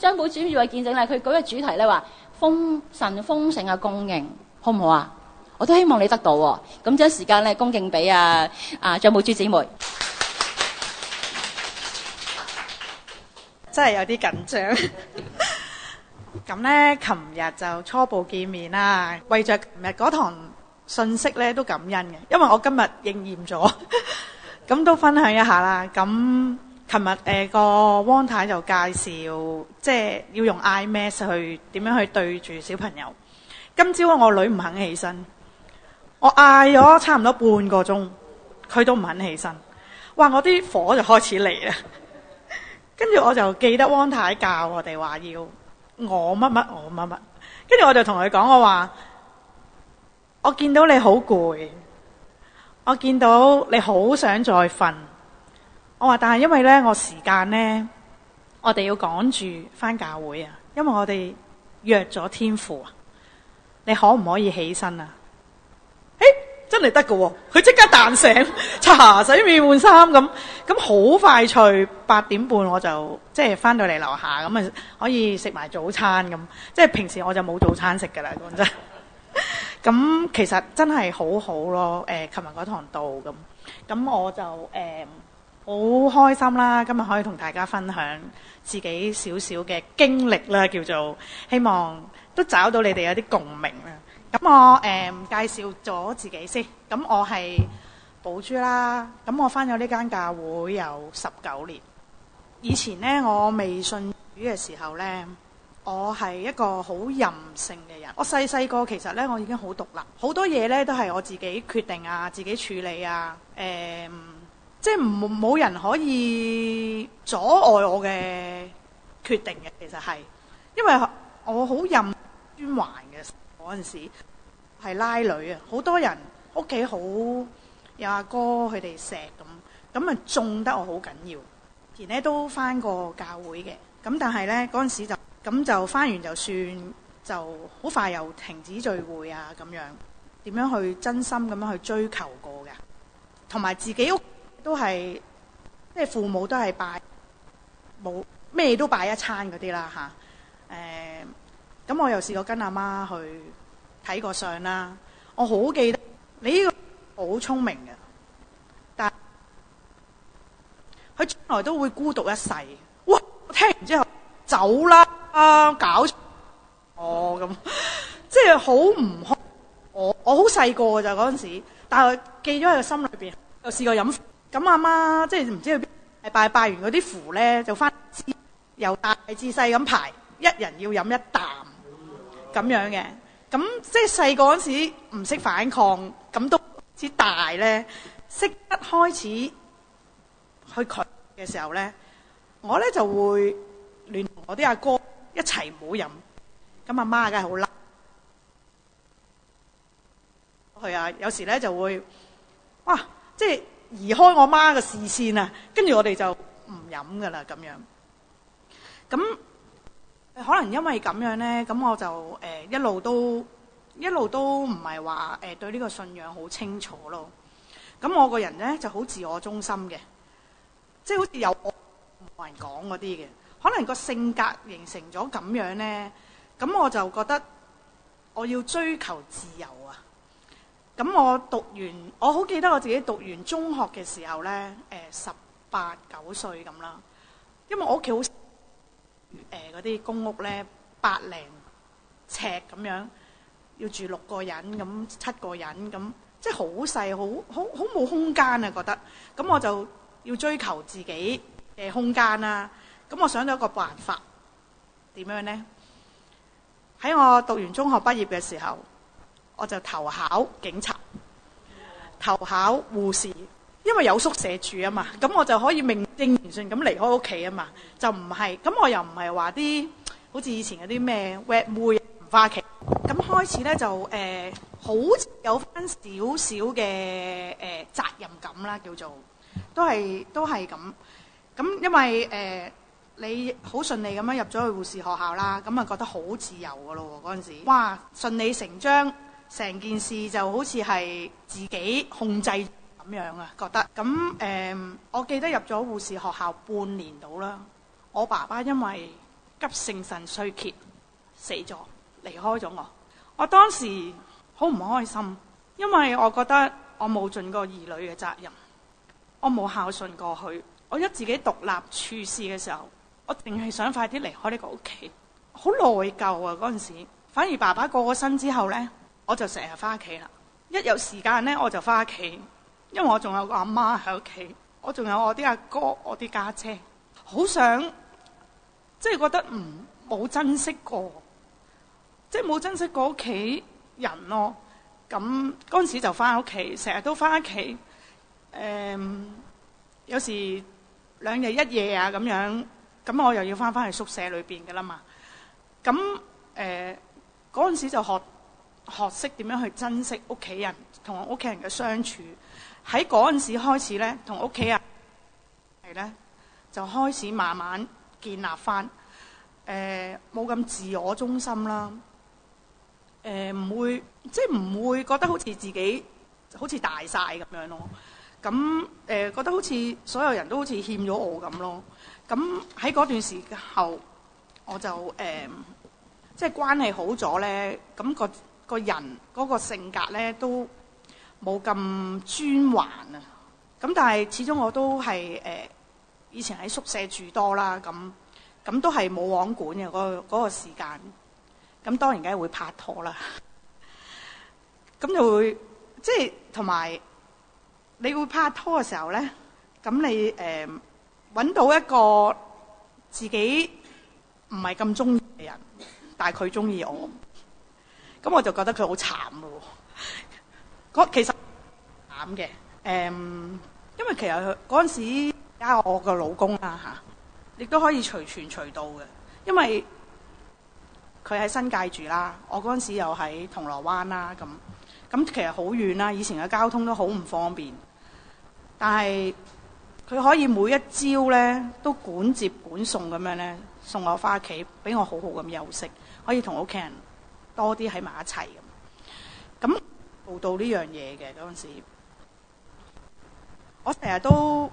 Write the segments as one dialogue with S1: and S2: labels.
S1: 張寶主要見證咧，佢舉嘅主題咧話神豐盛嘅供應，好唔好啊？我都希望你得到喎。咁將時間咧恭敬俾張寶珠姊妹。
S2: 真係有啲緊張。咁咧，琴日就初步見面啦。為着琴日嗰堂信息咧，都感恩嘅，因為我今日應驗咗。咁都分享一下啦。咁琴日個汪太就介紹，即係要用 IMAX 去點樣去對住小朋友。今朝我女唔肯起身，我嗌咗差唔多半個鐘，佢都唔肯起身。哇！我啲火就開始嚟啦。跟住我就記得汪太教我哋話要我乜乜我乜乜，跟住我就同佢講，我話我見到你好攰，我見到你好想再瞓，我話但係因為呢，我時間呢，我哋要趕住返教會啊，因為我哋約咗天父啊，你可唔可以起身啊？真係得㗎喎，佢即刻彈醒，刷牙洗面換衫咁好快脆。8點半我就即係返到嚟樓下咁啊，可以食埋早餐咁。即係平時我就冇早餐食㗎啦，講真。咁其實真係好好咯。琴日嗰堂道咁我就好開心啦。今日可以同大家分享自己少少嘅經歷啦，叫做希望都找到你哋有啲共鳴啦。咁我介紹咗自己先。咁我係寶珠啦。咁我返咗呢間教會有19年。以前呢，我未信主嘅時候呢，我係一個好任性嘅人。我細個其實呢，我已經好獨立，好多嘢呢都係我自己決定啊，自己處理啊。即係冇人可以阻礙我嘅決定嘅。其實係因為我好任專橫嘅。嗰陣時係拉女啊，好多人屋企好有阿哥佢哋錫咁啊，縱得我好緊要。以前咧都返過教會嘅，咁但係咧嗰陣時就返完就算，就好快又停止聚會啊咁樣。點樣去真心咁樣去追求過嘅，同埋自己屋都係即係父母都係拜，冇咩都拜一餐嗰啲啦嚇。咁我又試過跟阿媽去睇過相啦。我好記得你呢個好聰明嘅，但佢將來都會孤獨一世。哇！我聽完之後走啦，搞錯咁，即係好唔開。我好細個㗎咋嗰陣時，但係記咗喺個心裏邊。又試過飲，咁阿媽即係唔知去邊拜完嗰啲符咧，就翻由大至細咁排，一人要飲一啖。咁樣嘅，咁即係細個嗰時唔識反抗，咁都之大咧，識得開始去拒嘅時候咧，我咧就會聯同我啲阿哥一齊唔好飲，咁阿媽梗係好嬲，係啊，有時咧就會，哇，即係移開我媽嘅視線啊，跟住我哋就唔飲噶啦咁樣，咁。可能因為咁樣呢，咁我就一路都唔係話對呢個信仰好清楚咯。咁我個人呢就好自我中心嘅，即係好似有我冇人講嗰啲嘅。可能個性格形成咗咁樣呢，咁我就覺得我要追求自由啊。咁我好記得我自己讀完中學嘅時候呢，18、19歲咁啦，因為我屋企好。嗰啲公屋咧，100零尺咁樣，要住6個人咁，7個人咁，即係好細，好冇空間啊！覺得咁我就要追求自己嘅空間啦。咁我想到一個辦法，點樣呢？喺我讀完中學畢業嘅時候，我就投考警察，投考護士。因為有宿舍住啊嘛，咁我就可以名正言順咁離開屋企啊嘛，就唔係咁，我又唔係話啲好似以前嗰啲咩 wet 妹唔返屋企，咁開始咧就好似有翻少少嘅責任感啦，叫做都係咁。咁因為你好順利咁樣入咗去護士學校啦，咁啊覺得好自由噶咯喎嗰陣時，哇順理成章，成件事就好似係自己控制。咁樣啊，覺得咁我記得入咗護士學校半年到啦。我爸爸因為急性腎衰竭死咗，離開咗我。我當時好唔開心，因為我覺得我冇盡過兒女嘅責任，我冇孝順過佢。我一自己獨立處事嘅時候，我淨係想快啲離開呢個屋企，好內疚啊嗰陣時。反而爸爸過咗身之後呢，我就成日翻屋企啦。一有時間呢，我就翻屋企，因為我仲有個阿媽喺屋企，我仲有我啲阿哥、我啲家姐，好想即係覺得冇珍惜過，即係冇珍惜過屋企人咯。咁嗰陣時就翻屋企，成日都翻屋企。有時2日1夜啊咁樣，咁我又要翻去宿舍裏邊噶啦嘛。咁嗰陣時就學識點樣去珍惜屋企人，同屋企人嘅相處。喺嗰陣時開始呢，同屋企人係呢，就開始慢慢建立翻，冇咁自我中心啦。唔會覺得好似自己好似大晒咁樣咯。咁覺得好似所有人都好似欠咗我咁咯。咁喺嗰段時候，我就即係關係好咗呢，咁個人嗰個性格呢都冇咁專橫啊。咁但係始終我都係以前喺宿舍住多啦，咁都係冇網管嘅嗰個時間。咁當然梗係會拍拖啦。咁就會即係同埋你會拍拖嘅時候呢，咁你揾到一個自己唔係咁中意嘅人，但係佢中意我，咁我就覺得佢好慘咯。其實慘嘅，因為其實嗰陣時而家我個老公啦嚇，亦都可以隨傳隨到嘅，因為佢喺新界住啦，我嗰陣時又喺銅鑼灣啦，咁其實好遠啦，以前嘅交通都好唔方便，但係佢可以每一朝呢都管接管送咁樣呢，送我翻屋企，俾我好好咁休息，可以同屋企人多啲喺埋一齊咁做到呢樣嘢嘅嗰陣時，我成日都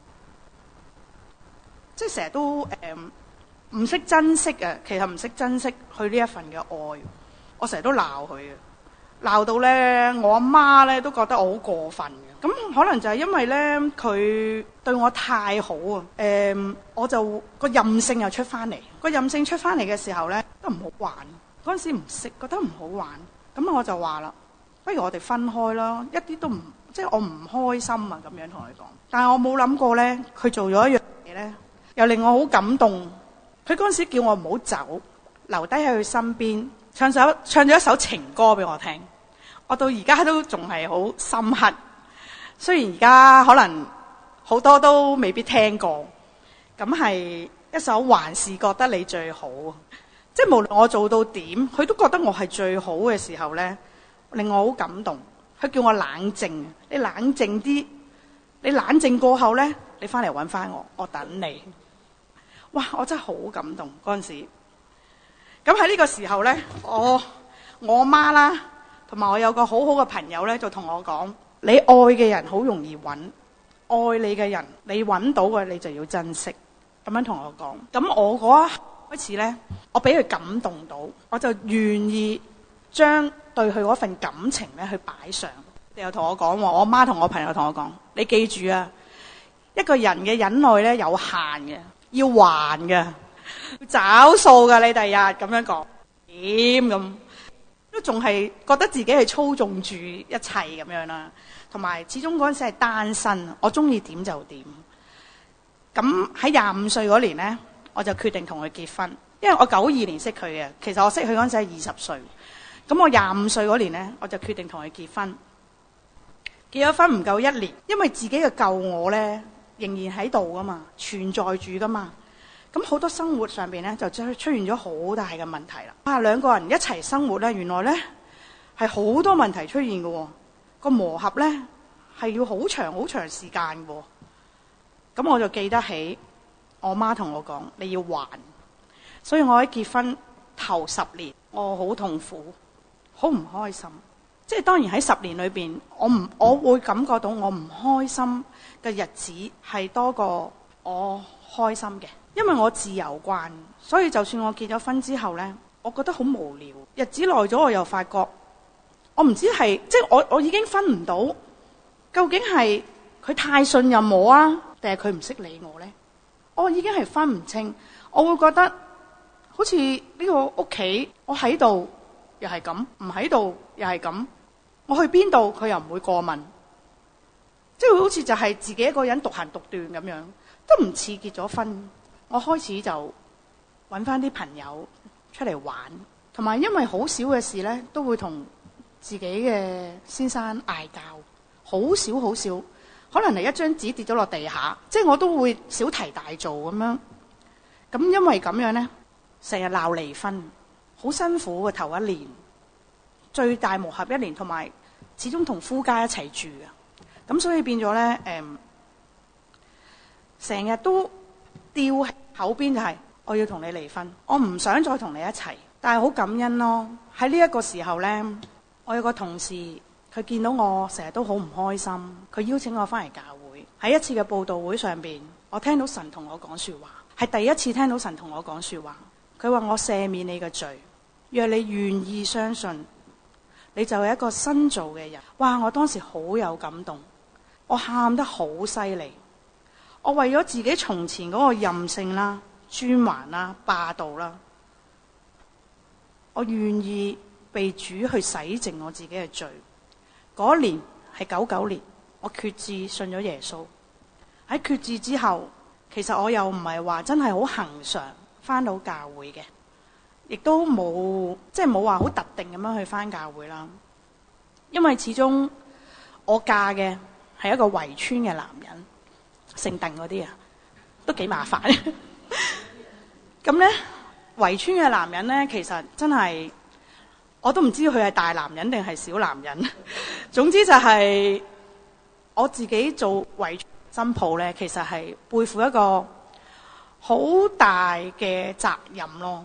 S2: 即係成日都唔識珍惜啊！其實唔識珍惜佢呢一份嘅愛，我成日都鬧佢嘅，鬧到呢我阿媽呢都覺得我好過分嘅。咁可能就係因為呢佢對我太好啊，我就個任性又出翻嚟。個任性出翻嚟嘅時候呢，都唔好玩。嗰陣時唔識，覺得唔好玩。咁我就話啦，不如我哋分開啦，一啲都唔即係我唔開心啊咁樣同佢講。但係我冇諗過呢，佢做咗一樣嘢呢，又令我好感動。佢嗰陣時叫我唔好走，留低喺佢身邊，唱咗一首情歌俾我聽。我到而家都仲係好深刻。雖然而家可能好多都未必聽過，咁係一首還是覺得你最好。即係無論我做到點，佢都覺得我係最好嘅時候呢，令我好感動。佢叫我冷靜，你冷靜啲，你冷靜過後呢，你翻嚟揾翻我等你。哇！我真係好感動嗰陣時。咁喺呢個時候呢，我媽啦，同埋我有個好好嘅朋友呢，就同我講：你愛嘅人好容易揾，愛你嘅人你揾到嘅你就要珍惜。咁樣同我講。咁我嗰一刻開始呢，我俾佢感動到，我就願意將對佢嗰份感情呢去擺上。你又同我講，我媽同我朋友同我講：你記住啊，一個人嘅忍耐呢有限嘅。要還嘅，要找數嘅。你第日咁樣講點咁，都仲係覺得自己係操縱住一切咁樣啦。同埋始終嗰陣時係單身，我中意點就點。咁喺25歲嗰年呢，我就決定同佢結婚。因為我92年識佢嘅，其實我識佢嗰陣時係20歲。咁我25歲嗰年呢，我就決定同佢結婚。結咗婚唔夠1年，因為自己嘅舊我呢，仍然喺度噶嘛，存在住噶嘛。咁好多生活上邊咧就出現咗好大嘅問題啦。兩個人一齊生活咧，原來咧係好多問題出現嘅喎。個磨合咧係要好長好長時間嘅喎。咁我就記得起我媽同我講：你要還。所以我喺結婚頭10年，我好痛苦，好唔開心。即係當然喺10年裏邊，我會感覺到我唔開心嘅日子係多過我開心嘅。 因為我自由慣，所以就算我結咗婚之後呢，我覺得好無聊。日子耐咗，我又發覺我唔知係即係我已經分唔到，究竟係佢太信任我啊，定係佢唔識理我呢？我已經係分唔清。我會覺得好似呢個屋企，我喺度又係咁，唔喺度又係咁。我去邊度佢又唔會過問，即係好似就係自己一個人獨行獨斷咁樣，都唔似結咗婚。我開始就揾翻啲朋友出嚟玩，同埋因為好少嘅事呢，都會同自己嘅先生嗌交，好少好少，可能係一張紙跌咗落地下，即係我都會小題大做咁樣。咁因為咁樣呢，成日鬧離婚，好辛苦嘅頭一年，最大磨合一年，同埋始終同夫家一齊住嘅，咁所以變咗呢，成日都吊喺口邊就係我要同你離婚，我唔想再同你一齊。但係好感恩咯，喺呢一個時候呢，我有個同事，佢見到我成日都好唔開心，佢邀請我翻嚟教會。喺一次嘅佈道會上邊，我聽到神同我講說話，係第一次聽到神同我講說話。佢話我赦免你嘅罪，若你願意相信，你就係一個新造嘅人。哇！我當時好有感動，我喊得好犀利。我為咗自己從前嗰個任性啦、專橫啦、霸道啦，我願意被主去洗淨我自己嘅罪。嗰年係99年，我決志信咗耶穌。喺決志之後，其實我又唔係話真係好恆常返到教會嘅，亦都冇即係冇話好特定咁樣去返教會啦。因為始終我嫁嘅係一個圍村嘅男人，姓鄧嗰啲啊，都幾麻煩。咁呢，圍村嘅男人呢，其實真係我都唔知佢係大男人定係小男人。總之就係我自己做圍村新抱呢，其實係背負一個好大嘅責任咯。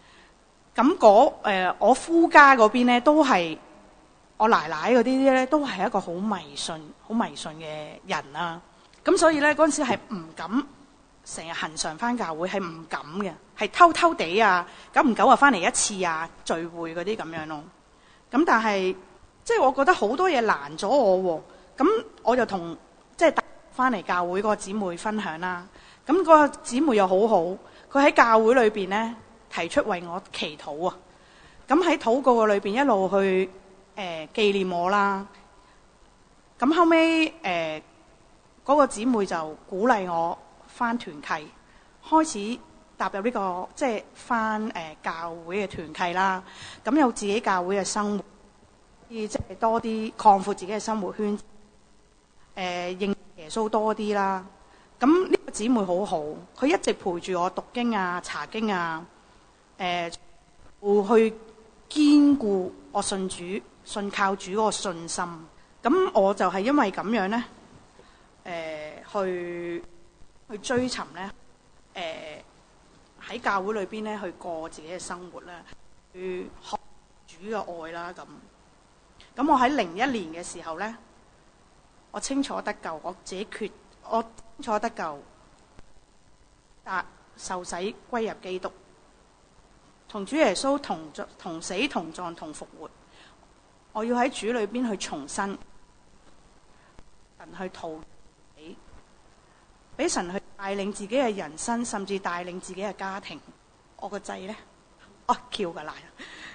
S2: 咁我夫家嗰邊呢，都係我奶奶嗰啲呢，都係一個好迷信嘅人啦。咁所以呢，嗰陣時係唔敢成日恆常返教會，係唔敢嘅，係偷偷地啊，久唔久啊返嚟一次啊，聚會嗰啲咁樣咯。咁但係即係我覺得好多嘢難咗我喎。咁我就同即係返嚟教會嗰個姊妹分享啦。咁嗰個姊妹又好好，佢喺教會裏邊呢，提出為我祈禱啊。咁喺禱告嘅裏邊一路去紀念我啦。咁後尾嗰個姊妹就鼓勵我返團契，開始踏入呢個即係返教會嘅團契啦。咁有自己教會嘅生活，即係多啲擴闊自己嘅生活圈，認耶穌多啲啦。咁呢個姊妹好好，佢一直陪住我讀經啊、查經啊，去堅固我信主、信靠主嗰個信心。咁我就係因為咁樣呢，去追尋呢，喺教會裏邊呢，去過自己嘅生活啦，去學主嘅愛啦。咁我喺01年嘅時候呢，我清楚得救，我清楚得救，受洗歸入基督，同主耶穌同死同葬同復活。我要喺主裏邊去重生，神去討死，俾神去帶領自己嘅人生，甚至帶領自己嘅家庭。我個仔呢，叫㗎啦。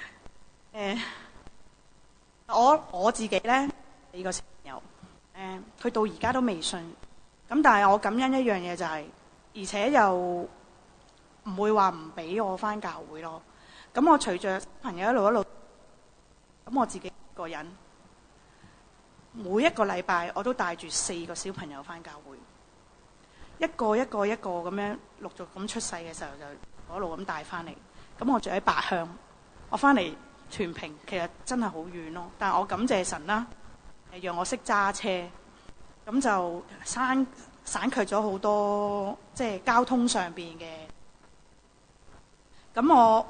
S2: 我自己呢，4個小朋友，佢到而家都未信。咁但係我感恩一樣嘢就係，而且又唔會話唔俾我返教會咯。咁我隨着朋友一路，咁我自己一個人，每一個禮拜我都帶住4個小朋友返教會，一個咁樣陸續咁出世嘅時候就一路咁帶返嚟。咁我住喺八鄉，我返嚟屯平其實真係好遠咯。但係我感謝神啦，讓我識揸車，咁就省卻咗好多即係交通上邊嘅。咁我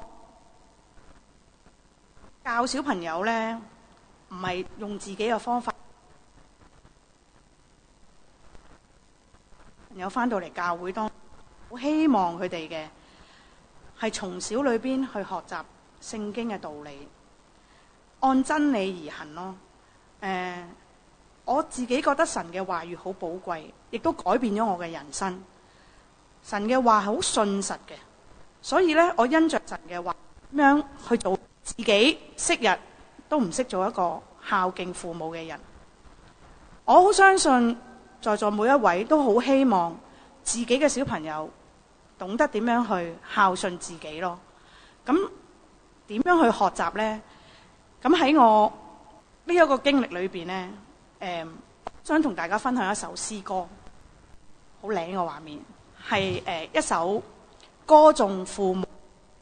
S2: 教小朋友呢，唔係用自己嘅方法。朋友返到嚟教會當好希望佢哋嘅係從小裏邊去學習聖經嘅道理，按真理而行咯。我自己覺得神嘅話語好寶貴，亦都改變咗我嘅人生。神嘅話係好信實嘅，所以呢，我因着神嘅話咁樣去做，自己昔日都唔識做一個孝敬父母嘅人。我好相信在座每一位都好希望自己嘅小朋友懂得點樣去孝順自己咯。咁點樣去學習呢？咁喺我呢一個經歷裏邊呢，想同大家分享一首詩歌，好靚嘅畫面，係一首歌頌父母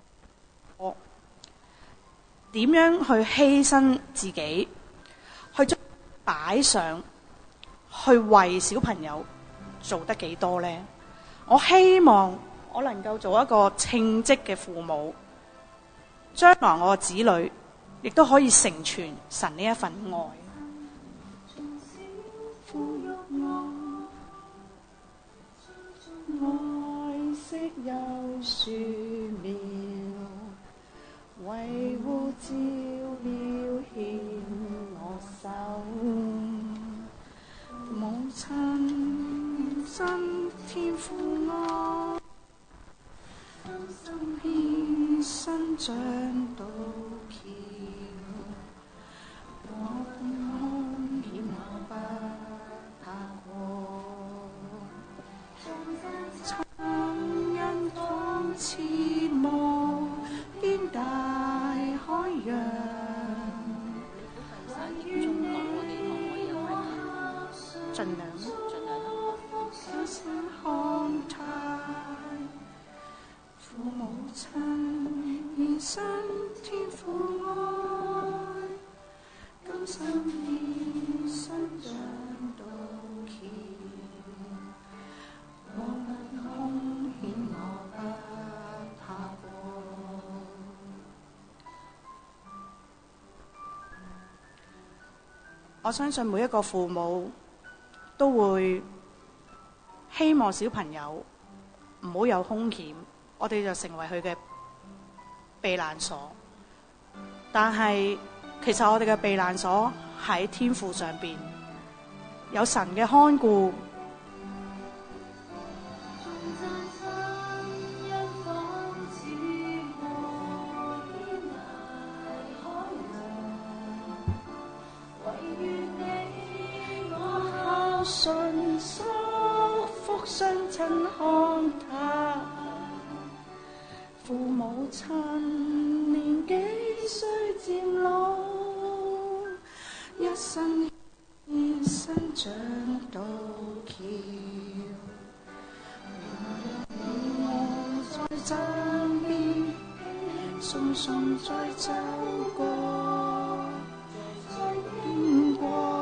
S2: 點樣去犧牲自己，去將擺上，去為小朋友做得幾多呢？我希望我能夠做一個稱職嘅父母，將來我嘅子女亦都可以成全神呢一份愛。愛惜幼樹苗，維護照料獻我手。母親真天父愛，甘心獻身長到橋。我本空險我不怕過，親恩仿似無邊大海洋。盡量小心看態，父母親獻身天父愛，甘心獻身長到橋。我不空險我不怕過。我相信每一個父母都會希望小朋友唔好有兇險，我哋就成為佢嘅避難所。但係其實我哋嘅避難所喺天父上邊，有神嘅看顧。信所福相親看他，父母親年紀雖漸老，一生獻身長到橋。我在身邊，送送再走過，再經過。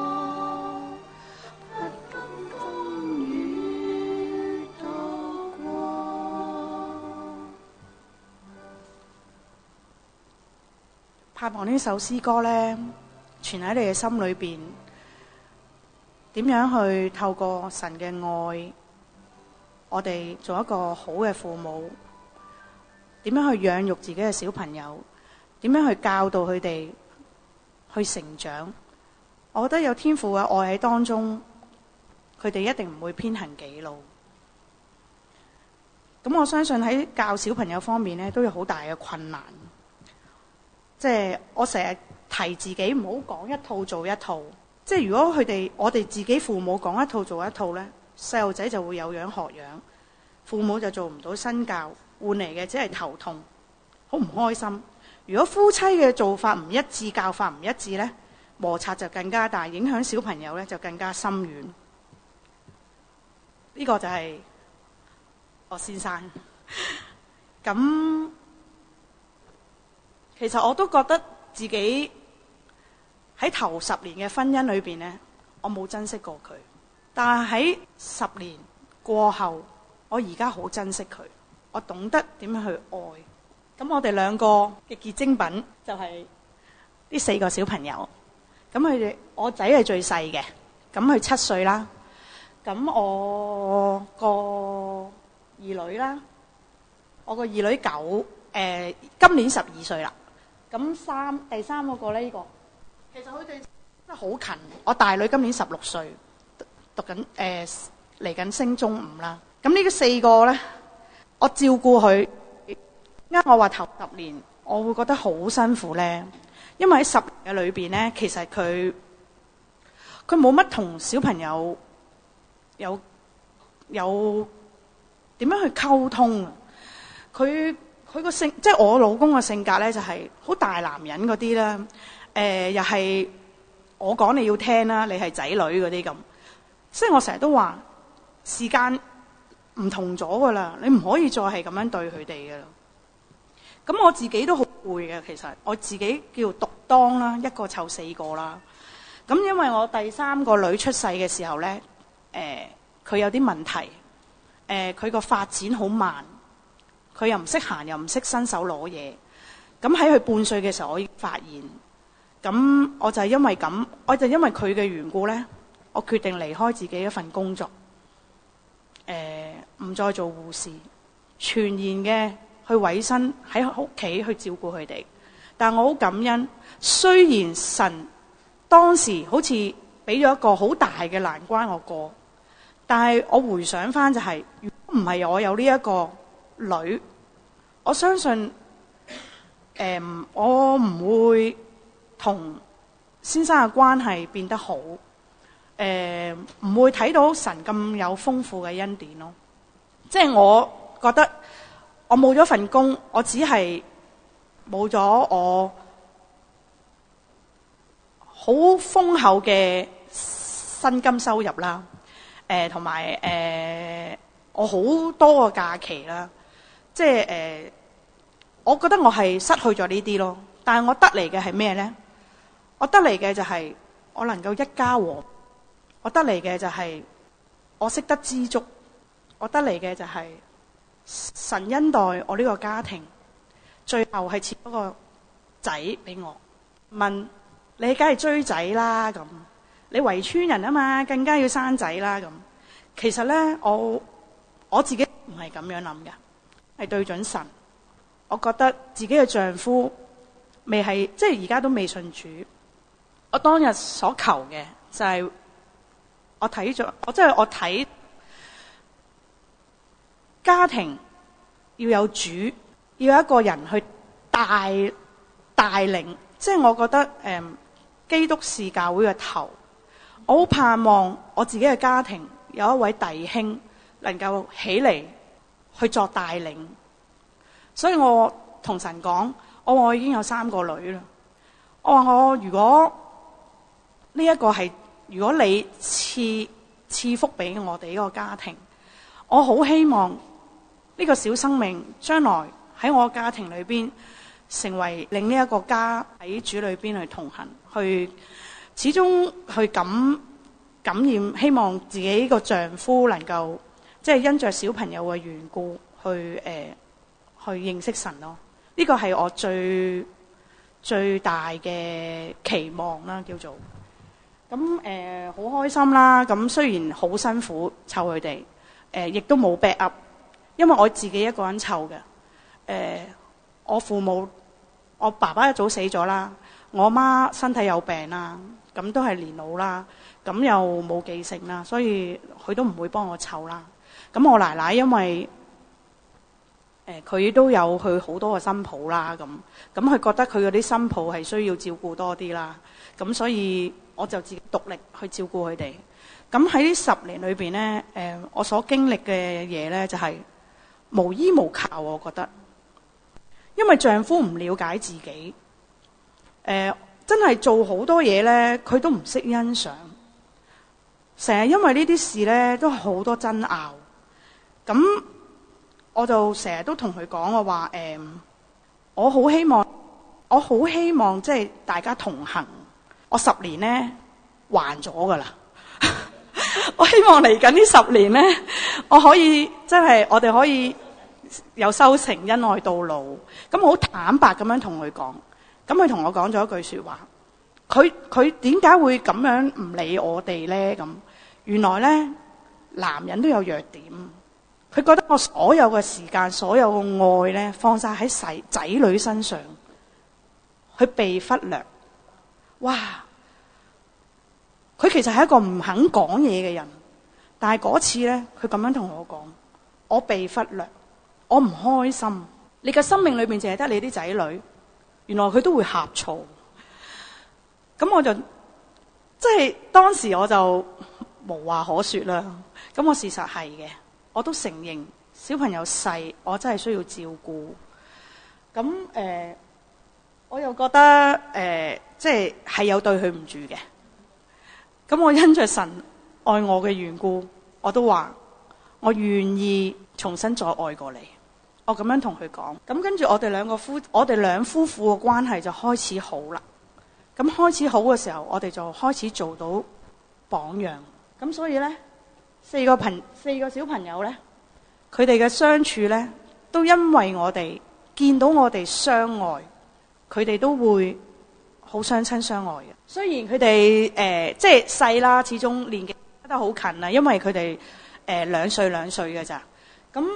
S2: 盼望呢首詩歌呢，存喺你嘅心裏邊，點樣去透過神嘅愛，我哋做一個好嘅父母，點樣去養育自己嘅小朋友，點樣去教導佢哋去成長。我覺得有天父嘅愛喺當中，佢哋一定唔會偏行己路。咁我相信喺教小朋友方面呢，都有好大嘅困難。即係我成日提自己唔好講一套做一套，即係如果我哋自己父母講一套做一套呢，細路仔就會有樣學樣，父母就做唔到身教，換嚟嘅只係頭痛，好唔開心。如果夫妻嘅做法唔一致，教法唔一致呢，摩擦就更加大，影響小朋友呢就更加深遠。呢個就係我先生。咁其實我都覺得自己喺頭10年嘅婚姻裏邊呢，我冇珍惜過佢。但係喺10年過後，我而家好珍惜佢。我懂得點樣去愛。咁我哋兩個嘅結晶品就係呢4個小朋友。咁佢哋，我仔係最細嘅，咁佢7歲啦。咁我個兒女啦，我個兒女今年12歲啦。咁第三嗰個呢，呢個其實佢哋真係好近。我大女今年16歲，讀緊嚟緊升中5啦。咁呢4個呢，我照顧佢。我話頭10年，我會覺得好辛苦呢，因為喺10年嘅裏邊呢，其實佢冇乜同小朋友有點樣去溝通啊。佢個性，即係我老公嘅性格呢，就係好大男人嗰啲啦。又係我講你要聽啦，你係仔女嗰啲咁。所以我成日都話時間唔同咗噶啦，你唔可以再係咁樣對佢哋噶啦。咁我自己都好攰嘅，其實我自己叫獨當啦，一個湊4個啦。咁因為我第3個女出世嘅時候呢，佢有啲問題，佢個發展好慢，佢又唔識行，又唔識伸手攞嘢。咁喺佢半歲嘅時候，我已經發現。咁我就係因為咁，我就因為佢嘅緣故呢，我決定離開自己一份工作，唔再做護士，全然嘅去委身喺屋企去照顧佢哋。但我好感恩，雖然神當時好似俾咗一個好大嘅難關我過，但係我回想翻就係，如果唔係我有呢一個女，我相信我唔會同先生嘅關係變得好，唔會睇到神咁有豐富嘅恩典咯。即係我覺得我冇咗份工，我只係冇咗我好豐厚嘅薪金收入啦，同埋我好多個假期啦。即係我覺得我係失去咗呢啲咯。但係我得嚟嘅係咩呢？我得嚟嘅就係我能夠一家和，我得嚟嘅就係我識得知足，我得嚟嘅就係神恩待我呢個家庭，最後係賜咗個仔俾我。問你梗係追仔啦，咁你圍村人啊嘛，更加要生仔啦咁。其實呢，我自己唔係咁樣諗嘅，係對準神。我覺得自己嘅丈夫未係，即係而家都未信主。我當日所求嘅就係我睇家庭要有主，要有一個人去帶領。即係我覺得基督是教會嘅頭，我好盼望我自己嘅家庭有一位弟兄能夠起嚟去作帶領。所以我同神講，我已經有3個女啦。我話如果呢一個係，如果你賜福俾我哋呢個家庭，我好希望呢個小生命將來喺我家庭裏邊成為令呢一個家喺主裏邊去同行，去始終去感染，希望自己個丈夫能夠即係因着小朋友嘅緣故去認識神咯。呢個係我最大嘅期望啦，叫做咁好開心啦。咁雖然好辛苦湊佢哋，亦都冇 back up， 因為我自己一個人湊嘅。我父母，我爸爸一早死咗啦，我媽身體有病啦，咁都係年老啦，咁又冇記性啦，所以佢都唔會幫我湊啦。咁我奶奶因為佢都有佢好多個新抱啦，咁佢覺得佢嗰啲新抱係需要照顧多啲啦，咁所以我就自己獨力去照顧佢哋。咁喺呢10年裏邊呢，我所經歷嘅嘢呢，就係無依無靠，我覺得，因為丈夫唔了解自己，真係做好多嘢呢，佢都唔識欣賞，成日因為呢啲事呢，都好多爭拗。咁我就成日都同佢講，我話我好希望即係大家同行。我10年呢，還咗噶啦，我希望嚟緊呢10年呢，我可以真係我哋可以有收成，恩愛到老。咁好坦白咁樣同佢講，咁佢同我講咗一句說話，佢點解會咁樣唔理我哋呢？咁原來呢，男人都有弱點。 佢覺得我所有嘅時間、所有嘅愛咧，放晒喺仔女身上，佢被忽略。哇！佢其實係一個唔肯講嘢嘅人，但係嗰次咧，佢咁樣同我講：我被忽略，我唔開心。你嘅生命裏邊淨係得你啲仔女，原來佢都會呷醋。咁我就即係當時我就無話可說啦。咁我事實係嘅，我都承認小朋友細，我真係需要照顧。咁我又覺得即係有對佢唔住嘅。咁我因着神愛我嘅緣故，我都話我願意重新再愛過你。我咁樣同佢講。咁跟住我哋兩夫婦嘅關係就開始好啦。咁開始好嘅時候，我哋就開始做到榜樣。咁所以呢，四個小朋友呢，佢哋嘅相處呢，都因為我哋見到我哋相愛，佢哋都會好相親相愛嘅。雖然佢哋即係細啦，始終年紀得好近啦，因為佢哋2歲嘅咋。咁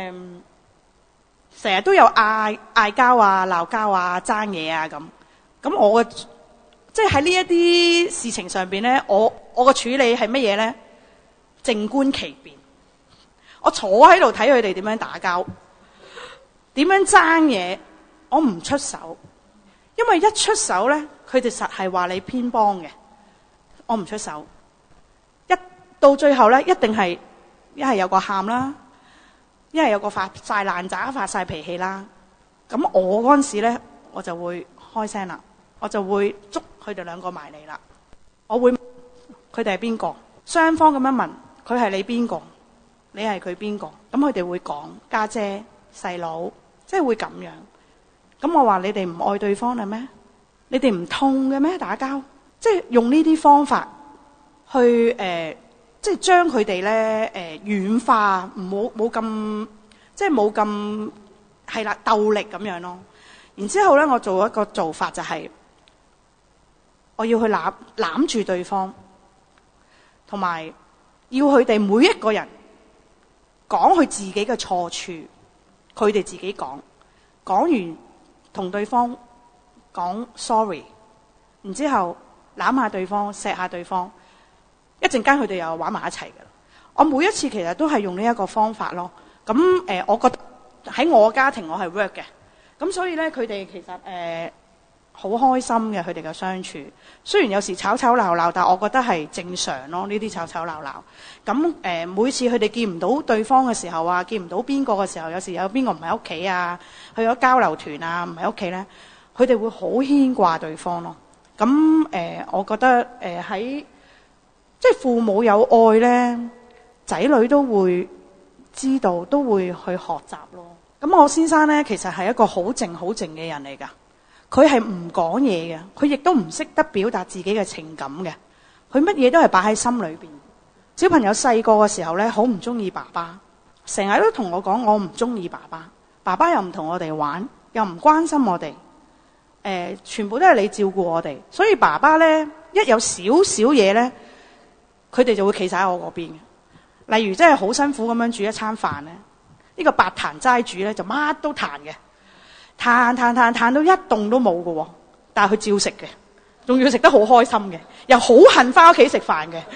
S2: 成日都有嗌交啊、鬧交啊、爭嘢啊咁。咁我嘅即係喺呢一啲事情上邊咧，我嘅處理係乜嘢咧？靜觀其變。我坐喺度睇佢哋點樣打交，點樣爭嘢，我唔出手，因為一出手咧，佢哋實係話你偏幫嘅。我唔出手，到最後咧，一定係一係有個喊啦，一係有個發晒爛渣、發晒脾氣啦。咁我嗰陣時咧，我就會開聲啦，我就會捉佢哋兩個埋嚟啦。我會問佢哋係邊個，雙方咁樣問佢係你邊個，你係佢邊個，咁佢哋會講家姐、細佬，即係會咁樣。咁我話你哋唔愛對方啦咩？你哋唔痛嘅咩？打交，即係用呢啲方法去即係將佢哋咧軟化，冇咁即係冇咁係啦鬥力咁樣咯。然之後咧，我做一個做法就係我要去攬住對方，同埋要佢哋每一個人講佢自己嘅錯處，佢哋自己講完同對方講 sorry， 然之後攬下對方，錫下對方，一陣間佢哋又玩埋一齊㗎啦。我每一次其實都係用呢一個方法咯。咁我覺得喺我家庭我係 work 嘅。咁所以咧，佢哋其實好開心嘅，佢哋嘅相處。雖然有時吵吵鬧鬧，但係我覺得係正常咯。呢啲吵吵鬧鬧。咁每次佢哋見唔到對方嘅時候啊，見唔到邊個嘅時候，有時有邊個唔喺屋企啊，去咗交流團啊，唔喺屋企咧，佢哋會好牽掛對方咯。咁我覺得喺即係父母有愛咧，仔女都會知道，都會去學習咯。咁我先生咧，其實係一個好靜嘅人嚟㗎。佢係唔講嘢嘅，佢亦都唔識得表達自己嘅情感嘅。佢乜嘢都係擺喺心裏邊。小朋友細個嘅時候咧，好唔中意爸爸，成日都同我講我唔中意爸爸。爸爸又唔同我哋玩，又唔關心我哋。全部都係你照顧我哋。所以爸爸咧，一有少少嘢咧，佢哋就會企晒喺我嗰邊嘅。例如真係好辛苦咁樣煮一餐飯咧，呢個八壇齋主咧就乜都彈嘅，彈到一棟都冇嘅喎，但係佢照食嘅，仲要食得好開心嘅，又好恨翻屋企食飯嘅。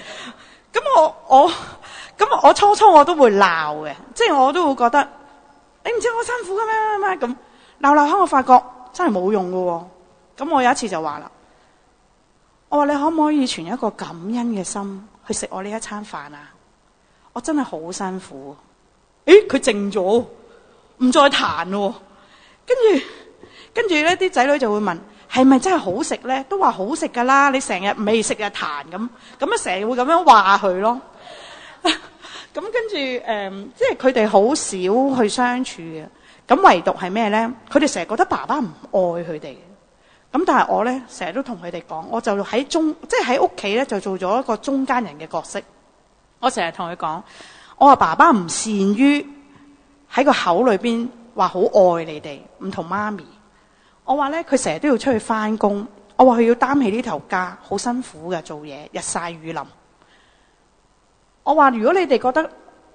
S2: 咁我初我都會鬧嘅，即係我都會覺得你唔知我辛苦嘅咩咁鬧下，我發覺真係冇用嘅喎。咁我有一次就話啦，我話你可唔可以存一個感恩嘅心去食我呢一餐飯啊？我真係好辛苦。佢靜咗，唔再彈咯。跟住咧，啲仔女就會問：係咪真係好食咧？都話好食噶啦，你成日未食就彈咁啊，成日會咁樣話佢咯。咁跟住即係佢哋好少去相處嘅。咁唯獨係咩咧？佢哋成日覺得爸爸唔愛佢哋。咁但係我咧，成日都同佢哋講，我就喺即係喺屋企咧，就做咗一個中間人嘅角色。我成日同佢講。我話爸爸唔善於喺個口裏邊話好愛你哋，唔同媽咪。我話咧，佢成日都要出去翻工。我話佢要擔起呢頭家，好辛苦嘅做嘢，日曬雨淋。我話如果你哋覺得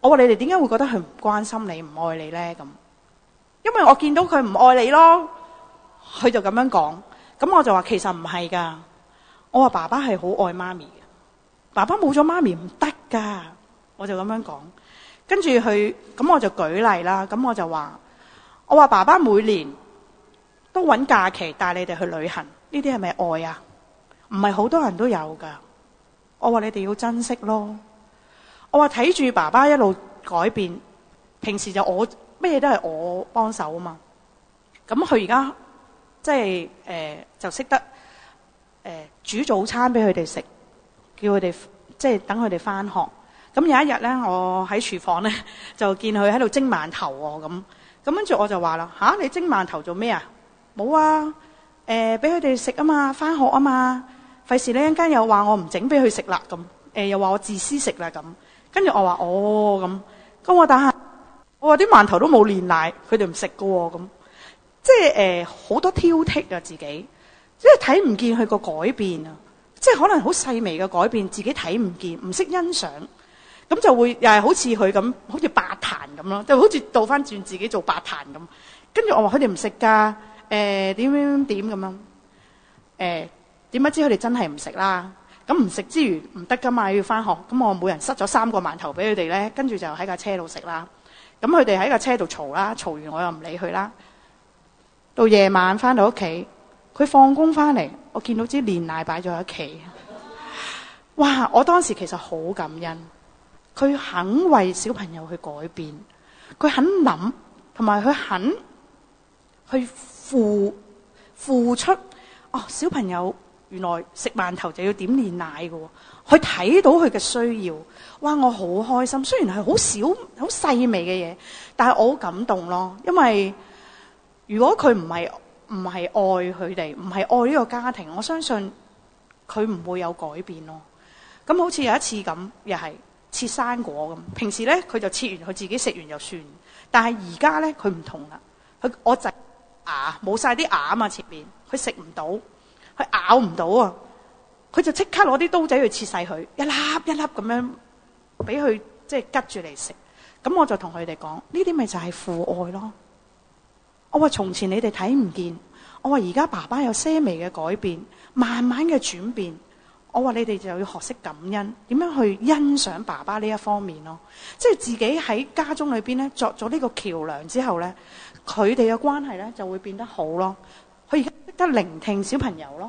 S2: 我話你哋點解會覺得佢唔關心你、唔愛你呢？咁，因為我見到佢唔愛你咯。佢就咁樣講，咁我就話其實唔係噶。我話爸爸係好愛媽咪嘅，爸爸冇咗媽咪唔得噶。我就咁樣講，跟住佢咁我就舉例啦。咁我就話，我話爸爸每年都揾假期帶你哋去旅行，呢啲係咪愛啊？唔係好多人都有噶。我話你哋要珍惜咯。我話睇住爸爸一路改變，平時就我咩都係我幫手啊嘛。咁佢而家即係就識得煮早餐俾佢哋食，叫佢哋即係等佢哋翻學。咁有一日咧，我喺廚房咧就見佢喺度蒸饅頭喎。咁跟住我就話啦，吓，你蒸饅頭做咩啊？冇啊，俾佢哋食啊嘛，翻學啊嘛，費事你一陣間又話我唔整俾佢食啦咁，又話我自私食啦咁。跟住我話哦咁我打下，我話啲饅頭都冇煉奶，佢哋唔食噶喎咁，即係好多挑剔啊自己，即係睇唔見佢個改變啊，即係可能好細微嘅改變，自己睇唔見，唔識欣賞，咁就會又係好似佢咁，好似八壇咁咯，就好似倒翻轉自己做八壇咁。跟住我話佢哋唔食噶，點咁樣，點不知佢哋真係唔食啦。咁唔食之餘唔得噶嘛，要翻學。咁我每人塞咗3個饅頭俾佢哋咧，跟住就喺架車度食啦。咁佢哋喺架車度嘈啦，嘈完我又唔理佢啦。到夜晚翻到屋企，佢放工翻嚟，我見到支煉奶擺咗喺屋企。哇！我當時其實好感恩，佢肯為小朋友去改變，佢肯諗，同埋佢肯去付出。哦，小朋友原來食饅頭就要點煉奶㗎喎，佢睇到佢嘅需要，哇！我好開心。雖然係好小好細微嘅嘢，但係我好感動咯。因為如果佢唔係愛佢哋，唔係愛呢個家庭，我相信佢唔會有改變咯。咁好似有一次咁，又係切生果咁。平時咧佢就切完佢自己食完就算，但係而家咧佢唔同啦。我就牙冇晒啲牙啊嘛，前面佢食唔到。佢咬唔到啊！佢就即刻攞啲刀仔去切細佢，一粒一粒咁樣俾佢即係拮住嚟食。咁我就同佢哋講：呢啲咪就係父愛咯。我話從前你哋睇唔見，我話而家爸爸有些微嘅改變，慢慢嘅轉變。我話你哋就要學識感恩，點樣去欣賞爸爸呢一方面咯。即係自己喺家中裏邊咧作咗呢個橋梁之後咧，佢哋嘅關係咧就會變得好咯。佢而家識得聆聽小朋友咯，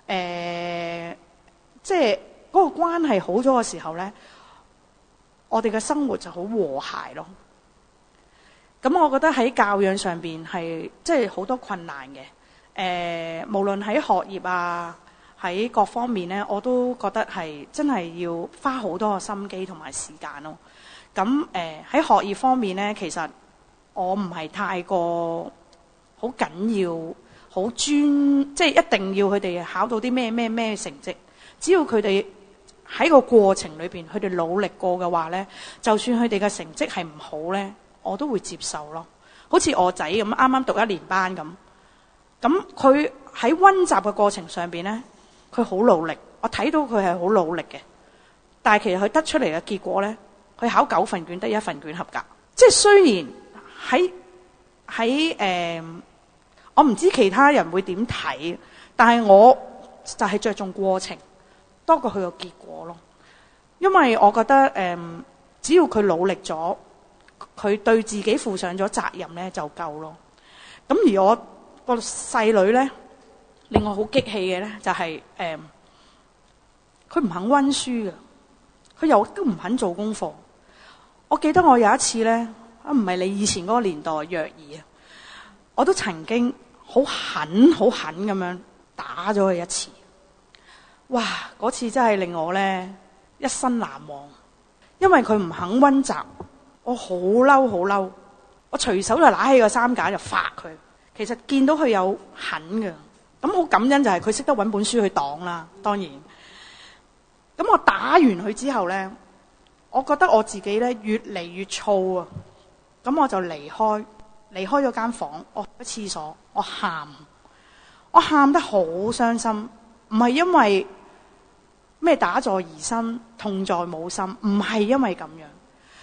S2: 即係嗰個關係好咗嘅時候咧，我哋嘅生活就好和諧咯。咁我覺得喺教養上邊係即係好多困難嘅，無論喺學業啊，喺各方面咧，我都覺得係真係要花好多嘅心機同埋時間咯。咁喺學業方面咧，其實我唔係太過好緊要。好專，即係一定要佢哋考到啲咩成績。只要佢哋喺個過程裏邊，佢哋努力過嘅話咧，就算佢哋嘅成績係唔好咧，我都會接受咯。好似我仔咁，啱啱讀1年班咁，咁佢喺溫習嘅過程上邊咧，佢好努力，我睇到佢係好努力嘅。但係其實佢得出嚟嘅結果咧，佢考9份卷得1份卷合格。即係雖然喺我唔知其他人會點睇，但係我就係着重過程多過佢個結果咯。因為我覺得只要佢努力咗，佢對自己負上咗責任咧就夠咯。咁而我個細女咧令我好激氣嘅咧就係佢唔肯溫書嘅，佢又都唔肯做功課。我記得我有一次咧，唔係你以前嗰個年代虐兒啊，我都曾經好狠咁樣打咗佢一次。哇！嗰次真係令我咧一生難忘，因為佢唔肯溫習，我好嬲，我隨手就拿起個衫架就發佢。其實見到佢有狠嘅，咁好感恩就係佢識得搵本書去擋啦。當然，咁我打完佢之後咧，我覺得我自己咧越嚟越燥啊，咁我就離開咗間房，我去廁所，我喊得好傷心，唔係因為咩打在兒身痛在母心，唔係因為咁樣，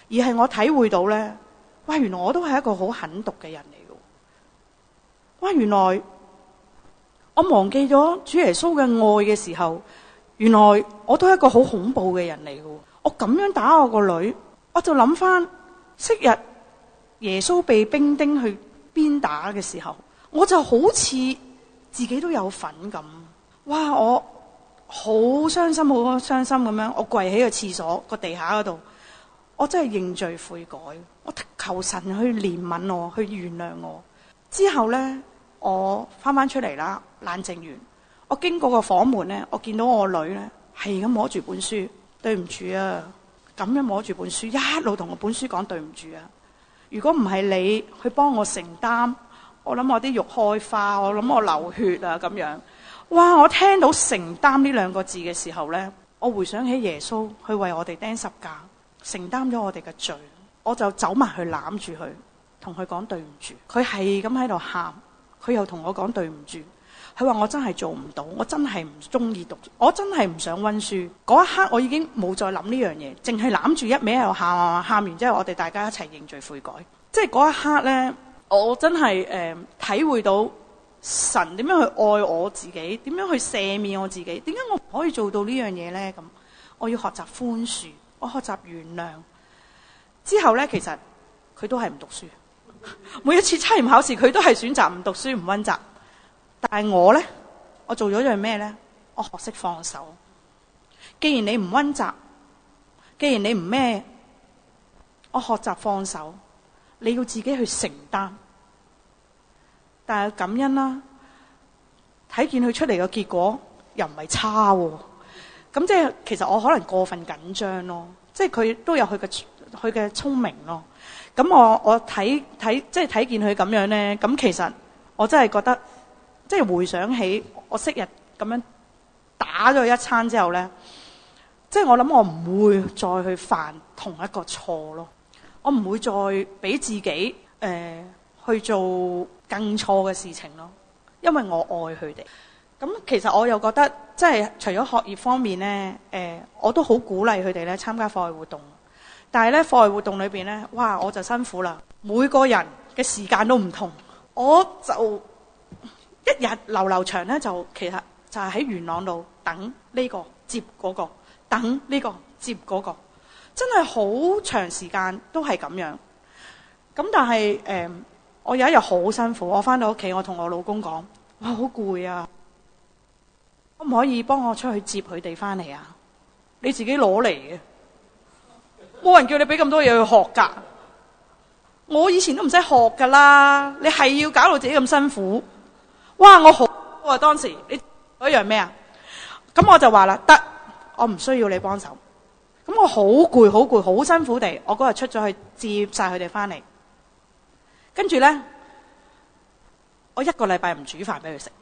S2: 而係我體會到呢，哇！原來我都係一個好狠毒嘅人嚟嘅。哇！原來我忘記咗主耶穌嘅愛嘅時候，原來我都係一個好恐怖嘅人嚟嘅。我咁樣打我個女，我就諗翻昔日耶穌被兵丁去鞭打嘅時候，我就好似自己都有份咁。哇！我好傷心，好傷心咁樣，我跪喺個廁所個地下嗰度，我真係認罪悔改，我求神去憐憫我，去原諒我。之後呢，我翻出嚟啦，冷靜完，我經過個房門呢，我見到我女呢係咁摸住本書，對唔住啊，咁樣摸住本書，一路同我本書講對唔住啊。如果唔係你去幫我承擔，我諗我啲肉開花，我諗我流血啊咁樣。哇！我聽到承擔呢兩個字嘅時候呢，我回想起耶穌去為我哋釘十架，承擔咗我哋嘅罪，我就走埋去攬住佢，同佢講對唔住。佢係咁喺度喊，佢又同我講對唔住。佢話我真係做唔到，我真係唔中意讀，我真係唔想溫書。嗰一刻我已經冇再諗呢樣嘢，淨係攬住一味喺度喊，喊完之後我哋大家一齊認罪悔改。即係嗰一刻呢，我真係體會到神點樣去愛我自己，點樣去赦免我自己。點解我唔可以做到呢樣嘢呢？咁我要學習寬恕，我學習原諒。之後呢，其實佢都係唔讀書。每一次測驗考試，佢都係選擇唔讀書唔溫習。但係我呢，我做咗樣咩呢？我學識放手。既然你唔溫習，既然你唔咩，我學習放手。你要自己去承擔。但係感恩啦，睇見佢出嚟嘅結果又唔係差喎。咁即係其實我可能過分緊張咯，即係佢都有佢嘅聰明咯。咁我睇即係睇見佢咁樣呢，咁其實我真係覺得，即係回想起我昔日咁樣打咗一餐之後呢，即係我諗我唔會再去犯同一個錯咯。我唔會再俾自己去做更錯嘅事情咯，因為我愛佢哋。咁其實我又覺得，即係除咗學業方面呢，我都好鼓勵佢哋咧參加課外活動。但係咧課外活動裏邊呢，哇！我就辛苦啦，每個人嘅時間都唔同，我就一日流長呢，就其實就係喺元朗度等呢個接嗰個，等呢個接嗰個。真係好長時間都係咁樣，咁但係我有一日好辛苦，我翻到屋企，我同我老公講：哇，好攰啊！可唔可以幫我出去接佢哋翻嚟啊？你自己攞嚟嘅，冇人叫你俾咁多嘢去學㗎。我以前都唔使學㗎啦，你係要搞到自己咁辛苦。哇！我好啊，當時你嗰樣咩啊？咁我就話啦，得，我唔需要你幫手。咁我好攰，好攰，好辛苦地，我嗰日出咗去接晒佢哋翻嚟，跟住呢，我1個禮拜唔煮飯俾佢食。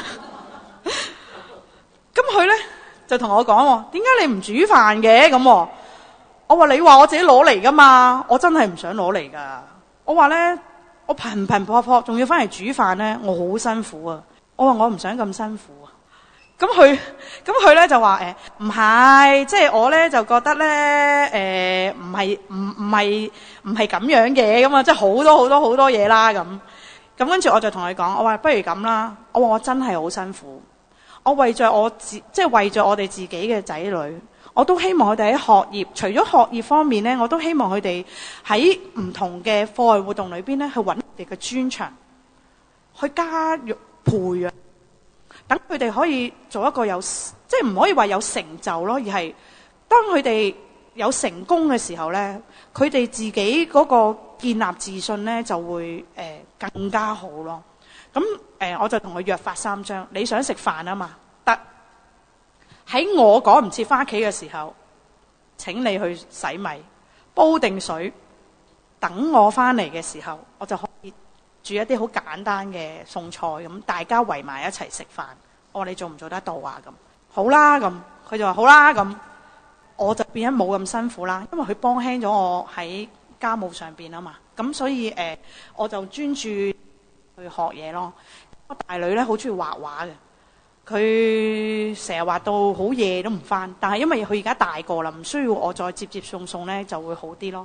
S2: 咁佢呢，就同我講：點解你唔煮飯嘅？咁我話：你話我自己攞嚟噶嘛，我真係唔想攞嚟噶。我話呢，我頻頻撲撲，仲要翻嚟煮飯呢，我好辛苦啊。我話我唔想咁辛苦啊。咁佢咧就話唔係，即係我咧就覺得咧唔係咁樣嘅，咁啊即係好多嘢啦咁跟住我就同佢講，我話不如咁啦，我話我真係好辛苦，我為咗即係為咗我哋自己嘅仔女，我都希望佢哋喺學業，除咗學業方面咧，我都希望佢哋喺唔同嘅課外活動裏邊咧去揾佢哋嘅專長，去加育培養。等佢哋可以做一個即係唔可以話有成就咯，而係當佢哋有成功嘅時候呢，佢哋自己嗰個建立自信呢就會更加好咯。咁我就同佢約法3章，你想食飯啊嘛？得，喺我趕唔切翻屋企嘅時候，請你去洗米、煲定水，等我翻嚟嘅時候，我就可以煮一啲好簡單嘅餸菜，咁大家圍埋一齊食飯。我話你做唔做得到啊？咁好啦，咁佢就話好啦，咁我就變咗冇咁辛苦啦，因為佢幫輕咗我喺家務上邊啊嘛。咁所以我就專注去學嘢咯。我大女咧好中意畫畫嘅，佢成日畫到好夜都唔翻。但係因為佢而家大個啦，唔需要我再接送咧，就會好啲咯。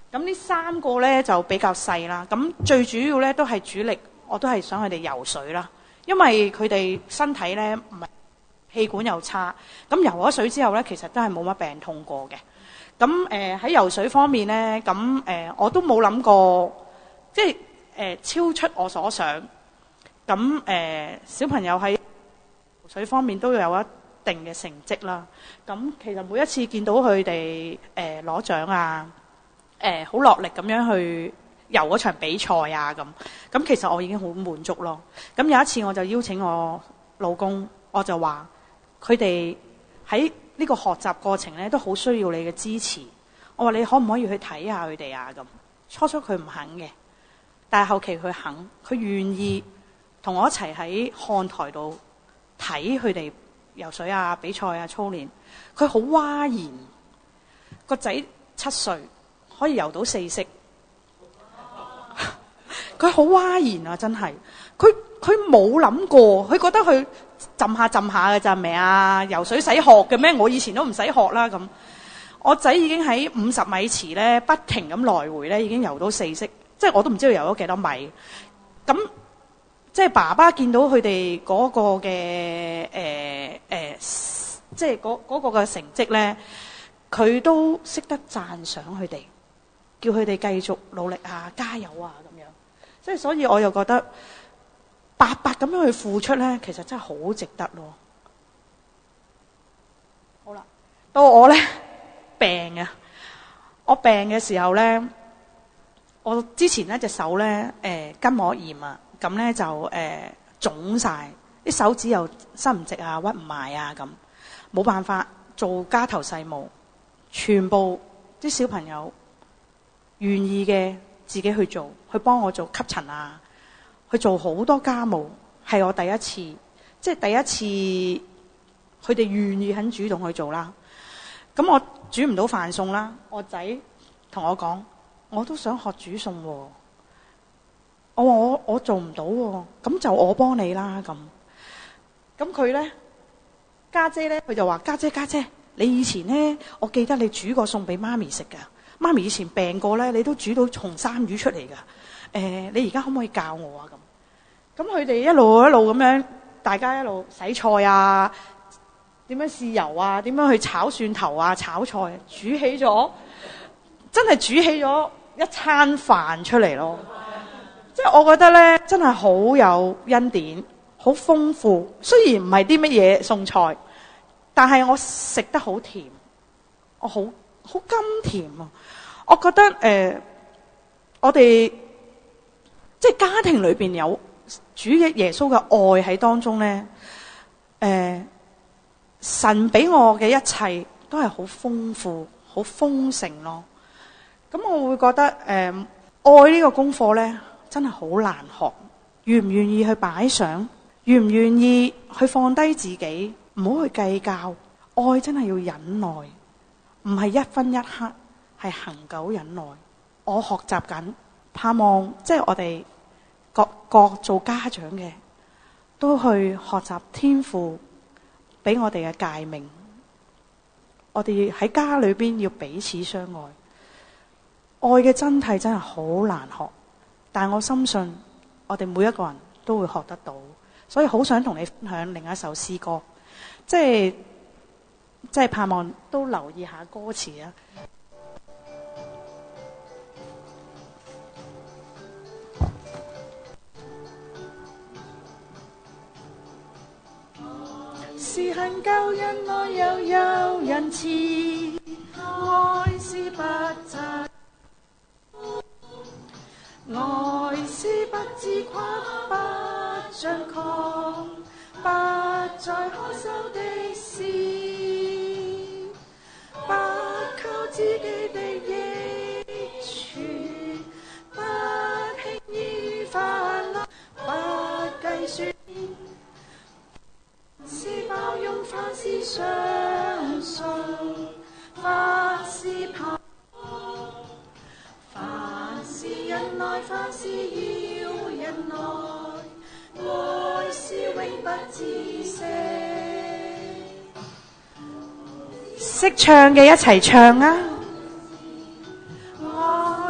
S2: 咁呢3個呢就比較細啦。咁最主要呢都係主力，我都係想佢哋游水啦，因為佢哋身體呢唔係氣管又差，咁游咗水之後呢，其實都係冇乜病痛過嘅。咁喺游水方面呢，咁我都冇諗過，即係超出我所想。咁小朋友喺游水方面都有一定嘅成績啦。咁其實每一次見到佢哋攞獎啊，好落力咁樣去游嗰場比賽啊，咁其實我已經好滿足咯。咁有一次我就邀請我老公，我就話佢哋喺呢個學習過程咧都好需要你嘅支持。我話你可唔可以去睇下佢哋啊？咁初初佢唔肯嘅，但係後期佢肯，佢願意同我一齊喺看台度睇佢哋游水啊、比賽啊、操練。佢好嘩然，個仔7歲可以游到4式，佢好嘩然啊！真係，佢冇諗過，佢覺得佢浸下嘅咋，係咪啊？游水使學嘅咩？我以前都唔使學啦咁。我仔已經喺50米池咧，不停咁來回咧，已經游到4式，即係我都唔知道游咗幾多米。咁即係爸爸見到佢哋嗰個嘅即係嗰個嘅成績咧，佢都識得讚賞佢哋，叫佢哋繼續努力啊，加油啊咁樣。即係所以我又覺得白白咁樣去付出咧，其實真係好值得咯。好啦，到我咧。病啊！我病嘅時候咧，我之前咧隻手咧筋膜炎啊，咁咧就腫晒，啲手指又伸唔直啊，屈唔埋啊咁，冇辦法做家頭細務，全部啲小朋友願意嘅自己去做，去幫我做吸塵啊，去做好多家務，係我第一次，即係第一次佢哋願意肯主動去做啦。咁我煮唔到飯餸啦，我仔同我講，我都想學煮餸喎。我話我做唔到喎，咁就我幫你啦咁。咁佢咧家姐咧，佢就話家姐，你以前咧，我記得你煮過餸俾媽咪食㗎。媽咪以前病過咧，你都煮到紅衫魚出嚟㗎。你而家可唔可以教我啊？咁佢哋一路咁樣，大家一路洗菜啊。點樣豉油啊？點樣去炒蒜頭啊？炒菜，煮起咗，真係煮起咗一餐飯出嚟咯！即係我覺得咧，真係好有恩典，好豐富。雖然唔係啲乜嘢餸菜，但係我食得好甜，我好甘甜啊！我覺得我哋即係家庭裏邊有主耶穌嘅愛喺當中咧，神俾我嘅一切都係好豐富、好豐盛咯。咁我會覺得愛呢個功課呢，真係好難學。願唔願意去擺上？願唔願意去放低自己？唔好去計較。愛真係要忍耐，唔係一分一刻，係恆久忍耐。我學習緊，盼望即係我哋各做家長嘅都去學習天父俾我哋嘅誡命，我哋喺家裏邊要彼此相愛。愛嘅真諦真係好難學，但我深信我哋每一個人都會學得到，所以好想同你分享另一首詩歌，即係盼望都留意下歌詞啊。是恒久忍耐又有仁慈，愛是不爭，愛是不自誇，不張狂，不再可羞的事，不靠自己的益處，不輕易發怒，不計算。是包容，凡事相信，凡事盼望，凡事忍耐，凡事要忍耐，愛是永不止息。識唱嘅一齊唱啊！愛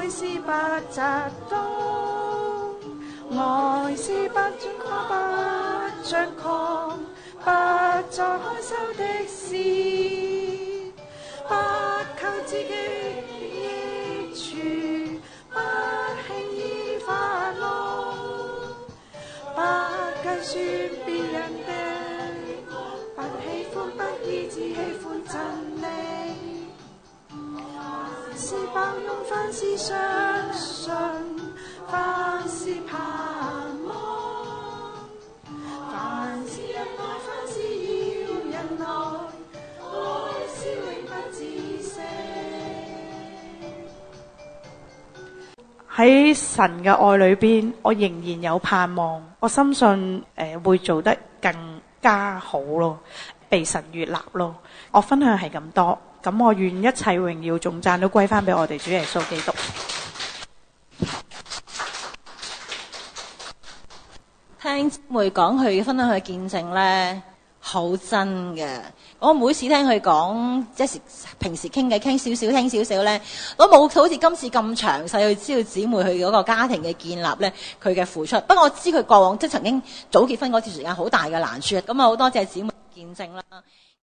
S2: 張狂，不張狂，不再開手的事，不求自己益處，不輕易發怒，不計算別人的，不喜歡不義，只喜歡真理。凡事包容，凡事相信，凡事盼望，凡事忍耐，凡事要忍耐，愛是永不止息。喺神嘅愛裏邊，我仍然有盼望，我深信會做得更加好咯，被神悅納咯。我分享係咁多，咁我願一切榮耀頌讚都歸翻俾我哋主耶穌基督。
S1: 聽姊妹講佢分享佢嘅見證咧，好真嘅。我每次聽佢講，即係平時傾偈傾少少，聽少少咧，都冇好似今次咁詳細去知道姊妹佢嗰個家庭嘅建立咧，佢嘅付出。不過我知佢過往即係曾經早結婚嗰段時間好大嘅難處，咁啊好多謝姊妹見證啦。